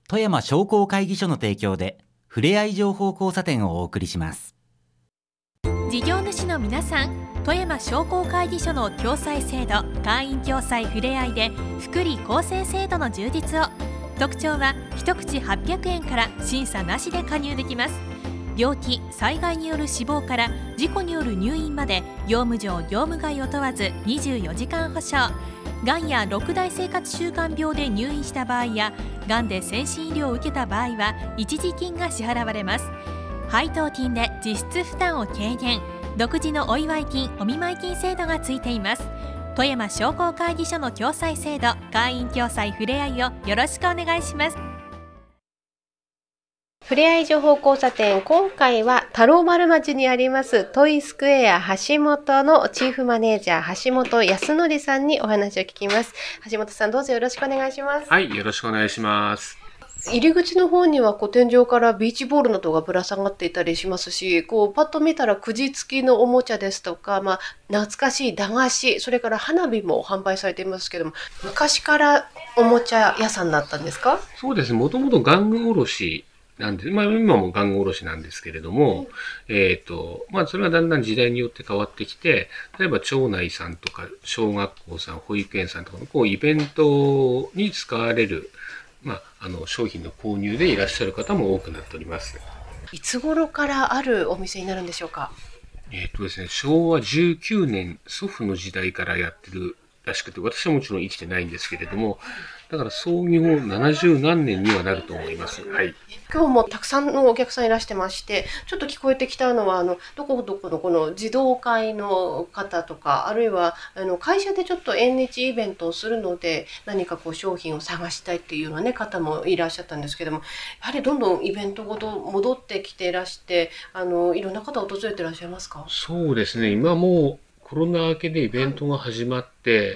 富山商工会議所の提供でふれあい情報交差点をお送りします。 事業主の皆さん、富山商工会議所の共済制度、会員共済ふれあいで福利厚生制度の充実を。特徴は一口800円から審査なしで加入できます。病気・災害による死亡から事故による入院まで業務上業務外を問わず24時間保証。がんや6大生活習慣病で入院した場合やがんで先進医療を受けた場合は一時金が支払われます。配当金で実質負担を軽減。独自のお祝い金・お見舞い金制度がついています。富山商工会議所の共済制度、会員共済ふれあいをよろしくお願いします。 ふれあい情報交差点、今回は太郎丸町にありますトイスクエア橋本のチーフマネージャー橋本康則さんにお話を聞きます。橋本さん、どうぞよろしくお願いします。 はい、よろしくお願いします。 入り口の方には天井からビーチボールなどがぶら下がっていたりしますし、パッと見たらくじ付きのおもちゃですとか、懐かしい駄菓子、それから花火も販売されていますけども、昔からおもちゃ屋さんだったんですか？ そうですね、もともと玩具卸なんで、今も玩具卸なんですけれども、それはだんだん時代によって変わってきて、例えば町内さんとか小学校さん、保育園さんとかのイベントに使われる商品の購入でいらっしゃる方も多くなっております。 いつ頃からあるお店になるんでしょうか？ ですね、昭和19年、祖父の時代からやってるらしくて、私はもちろん生きてないんですけれども、だから創業70何年にはなると思います。はい。 今日もたくさんのお客さんいらしてまして、ちょっと聞こえてきたのは、どこどこのこの児童会の方とか、あるいは会社でちょっと縁日イベントをするので、何か商品を探したいっていうような方もいらっしゃったんですけども、やはりどんどんイベントごと戻ってきていらして、いろんな方訪れていらっしゃいますか？ そうですね、今もうコロナ明けでイベントが始まって、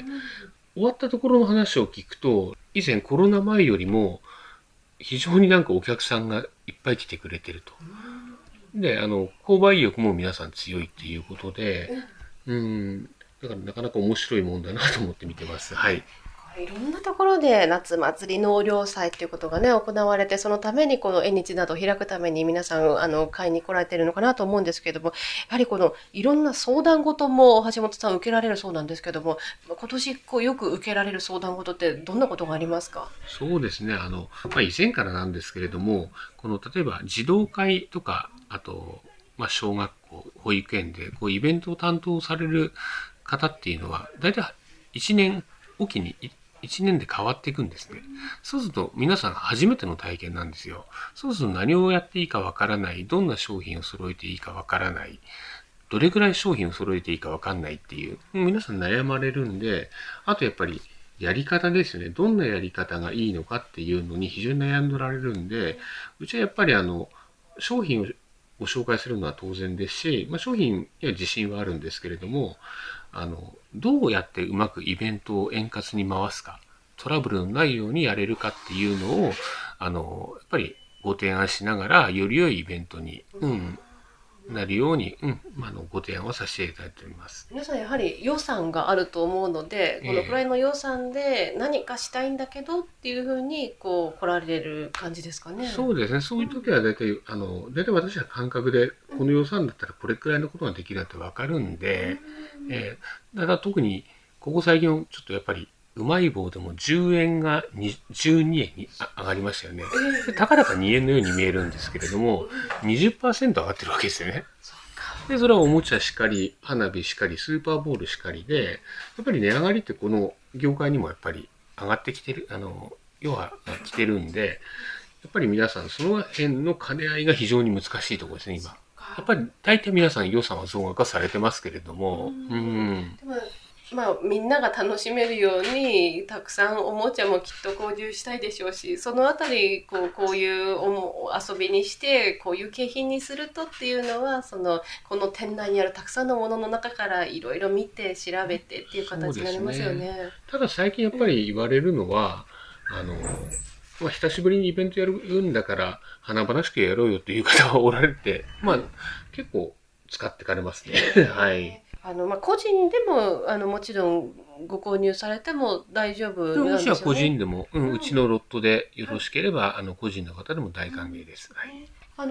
終わったところの話を聞くと、以前コロナ前よりも非常にお客さんがいっぱい来てくれてると。で、購買意欲も皆さん強いっていうことで、だからなかなか面白いもんだなと思って見てます。はい。 いろんなところで夏祭り納涼祭っていうことがね、行われて、そのためにこの縁日などを開くために皆さん買いに来られているのかなと思うんですけれども、やはりいろんな相談事も橋本さん受けられるそうなんですけども、今年よく受けられる相談事ってどんなことがありますか？ そうですね、以前からなんですけれども、例えば児童会とか、あと、小学校、保育園でイベントを担当される方っていうのは、だいたい1年おきに1年で変わっていくんですね。そうすると皆さん初めての体験なんですよ。そうすると何をやっていいかわからない、どんな商品を揃えていいかわからない、どれくらい商品を揃えていいかわかんないっていう、皆さん悩まれるんで、あとやっぱりやり方ですよね。どんなやり方がいいのかっていうのに非常に悩んでおられるんで、うちはやっぱり商品をご紹介するのは当然ですし、商品には自信はあるんですけれども、どうやってうまくイベントを円滑に回すか、トラブルのないようにやれるかっていうのを、やっぱりご提案しながら、より良いイベントに、なるように、ご提案をさせていただいております。 皆さんやはり予算があると思うので、このくらいの予算で何かしたいんだけどっていうふうに来られる感じですかね。 そうですね。そういう時は大体私は感覚で、この予算だったらこれくらいのことができるなってわかるんで、だから特にここ最近ちょっとやっぱりうまい棒でも10円が12円に上がりましたよね。たかだか2円のように見えるんですけれども、20% 上がってるわけですよね。で、それはおもちゃしかり、花火しかり、スーパーボールしかりで、やっぱり値上がりってこの業界にもやっぱり上がってきてる、要は来てるんで、やっぱり皆さんその辺の兼ね合いが非常に難しいところですね、今。やっぱり大体皆さん予算は増額化されてますけれども、 でもみんなが楽しめるようにたくさんおもちゃもきっと購入したいでしょうし、そのあたりこういう遊びにしてこういう景品にするとっていうのは、この店内にあるたくさんのものの中からいろいろ見て調べてっていう形になりますよね。 ただ最近やっぱり言われるのは、久しぶりにイベントやるんだから華々しくやろうよっていう方がおられて、結構使ってかれますね。はい。 個人でももちろんご購入されても大丈夫なんですよね。 もしは個人でも、うちのロットでよろしければ、個人の方でも大歓迎です。はい。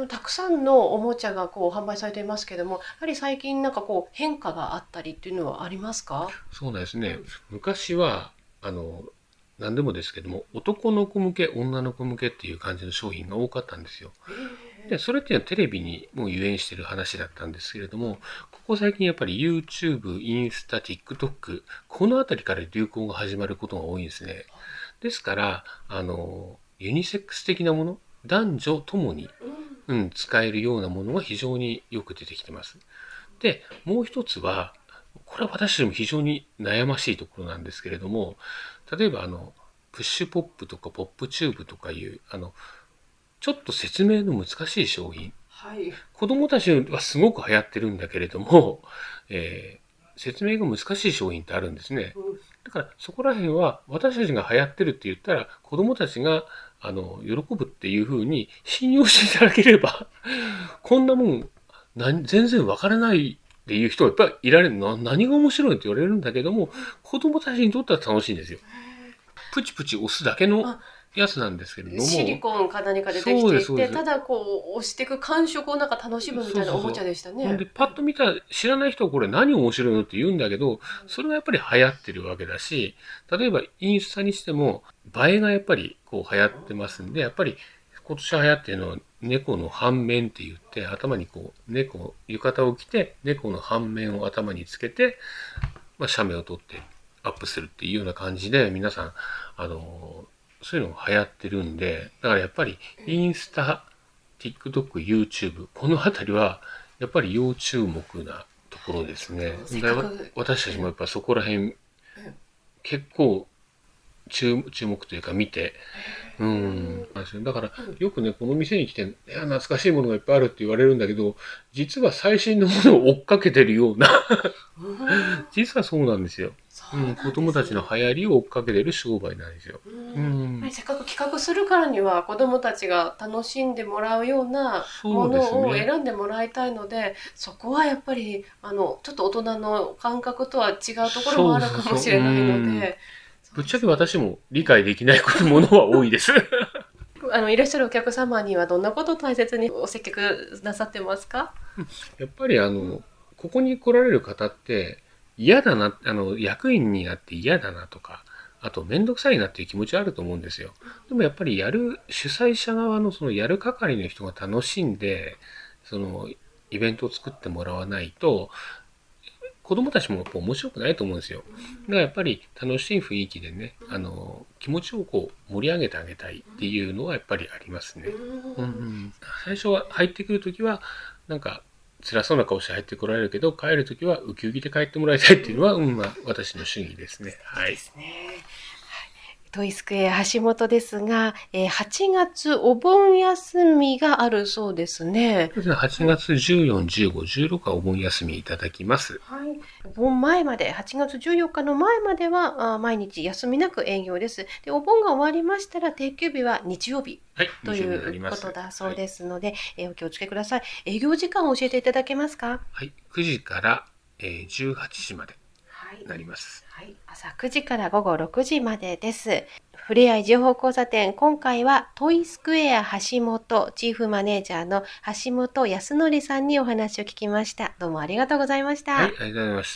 たくさんのおもちゃが販売されていますけども、やはり最近なんか変化があったりっていうのはありますか？ そうなんですね。昔は何でもですけども、男の子向け、女の子向けっていう感じの商品が多かったんですよ。で、それっていうのはテレビにもう遊園してる話だったんですけれども、ここ最近やっぱり YouTube、インスタ、TikTok、このあたりから流行が始まることが多いんですね。ですから、ユニセックス的なもの、男女ともに、使えるようなものが非常によく出てきてます。で、もう一つは、これは私でも非常に悩ましいところなんですけれども、例えばプッシュポップとかポップチューブとかいう、ちょっと説明の難しい商品。 はい。 子供たちはすごく流行ってるんだけれども、説明が難しい商品ってあるんですね。だからそこら辺は私たちが流行ってるって言ったら子供たちが喜ぶっていうふうに信用していただければ、こんなもん全然わからないっていう人がやっぱりいられるの。何が面白いって言われるんだけども、子供たちにとっては楽しいんですよ。プチプチ押すだけのやつなんですけれども。 シリコンか何かでできていて、ただ押していく感触をなんか楽しむみたいなおもちゃでしたね。 で、パッと見たら知らない人はこれ何面白いのって言うんだけど、それがやっぱり流行ってるわけだし、例えばインスタにしても映えがやっぱり流行ってますんで、やっぱり今年流行ってるのは猫の半面って言って、頭に浴衣を着て、猫の半面を頭につけて、写メを撮ってアップするっていうような感じで、皆さん、そういうのが流行ってるんで、だからやっぱりインスタ、TikTok、YouTube、このあたりはやっぱり要注目なところですね。私たちもやっぱそこら辺結構注目というか見て、だからよくね、この店に来て、懐かしいものがいっぱいあるって言われるんだけど、実は最新のものを追っかけてるような実はそうなんですよ。子供たちの流行りを追っかけてる商売なんですよ。 せっかく企画するからには子供たちが楽しんでもらうようなものを選んでもらいたいので、そこはやっぱりちょっと大人の感覚とは違うところもあるかもしれないので、 ぶっちゃけ私も理解できないものは多いです。 いらっしゃるお客様にはどんなことを大切にお接客なさってますか？ やっぱりここに来られる方って嫌だな、役員になって嫌だなとか、あとめんどくさいなっていう気持ちはあると思うんですよ。でもやっぱり主催者側のそのやる係の人が楽しんで、そのイベントを作ってもらわないと、子供たちもやっぱ面白くないと思うんですよ。だからやっぱり楽しい雰囲気でね、気持ちを盛り上げてあげたいっていうのはやっぱりありますね。最初は入ってくるときは、なんか辛そうな顔して入ってこられるけど、帰るときはウキウキで帰ってもらいたいっていうのは、私の主義ですね。はい。 ですね。トイスクエア橋本ですが、8月お盆休みがあるそうですね。 8月14、15、16はお盆休みいただきます。 はい。お盆前まで、8月14日の前までは毎日休みなく営業です。で、お盆が終わりましたら定休日は日曜日、ということだそうですので、お気をつけください。営業時間を教えていただけますか？ はい。9時から18時までなります。 はい、朝9時から午後6時までです。ふれあい情報交差点、今回はトイスクエア橋本チーフマネージャーの橋本康則さんにお話を聞きました。どうもありがとうございました。 はい、ありがとうございました。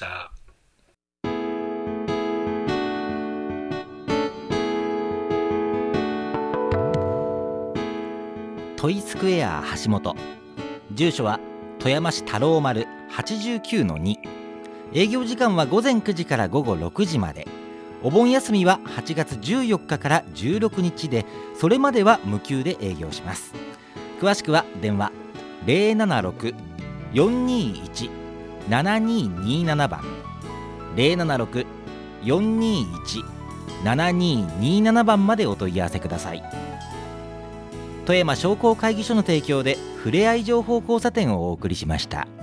トイスクエア橋本、住所は富山市太郎丸 89-2、営業時間は午前9時から午後6時まで。お盆休みは8月14日から16日で、それまでは無給で営業します。詳しくは電話 076-421-7227 番 076-421-7227 番までお問い合わせください。富山商工会議所の提供でふれあい情報交差点をお送りしました。